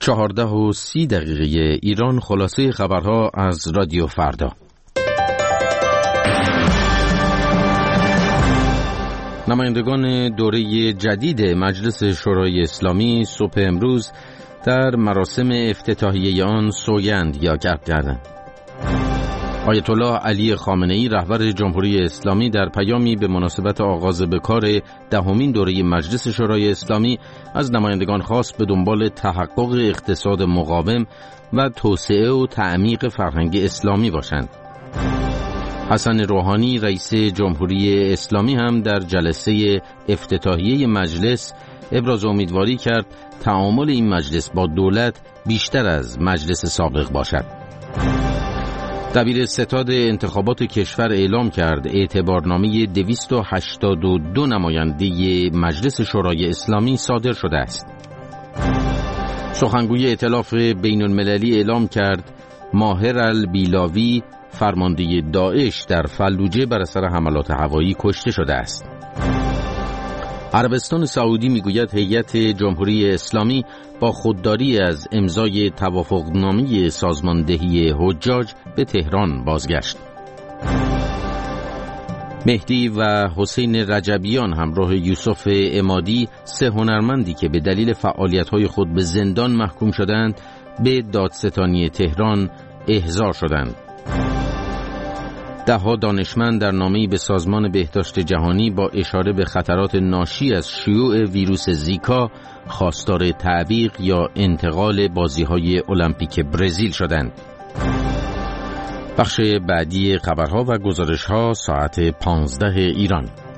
14:30 ایران. خلاصه خبرها از رادیو فردا. نمایندگان دوره جدید مجلس شورای اسلامی صبح امروز در مراسم افتتاحیه آن سوگند یاد کردند. آیت الله علی خامنه‌ای رهبر جمهوری اسلامی در پیامی به مناسبت آغاز به کار 10مین دوره مجلس شورای اسلامی از نمایندگان خواست به دنبال تحقق اقتصاد مقاوم و توسعه و تعمیق فرهنگ اسلامی باشند. حسن روحانی رئیس جمهوری اسلامی هم در جلسه افتتاحیه مجلس ابراز امیدواری کرد تعامل این مجلس با دولت بیشتر از مجلس سابق باشد. دبیر ستاد انتخابات کشور اعلام کرد اعتبارنامه 282 نماینده مجلس شورای اسلامی صادر شده است. سخنگوی ائتلاف بین المللی اعلام کرد ماهر البیلاوی فرمانده داعش در فلوجه بر اثر حملات هوایی کشته شده است. عربستان سعودی میگوید هیئت جمهوری اسلامی با خودداری از امضای توافقنامه سازماندهی حجاج به تهران بازگشت. مهدی و حسین رجبیان همراه یوسف عمادی، 3 هنرمندی که به دلیل فعالیت‌های خود به زندان محکوم شدند، به دادستانی تهران احضار شدند. 10 دانشمند در نامه‌ای به سازمان بهداشت جهانی با اشاره به خطرات ناشی از شیوع ویروس زیکا خواستار تعویق یا انتقال بازی‌های المپیک برزیل شدند. بخش بعدی خبرها و گزارش‌ها ساعت 15 ایران.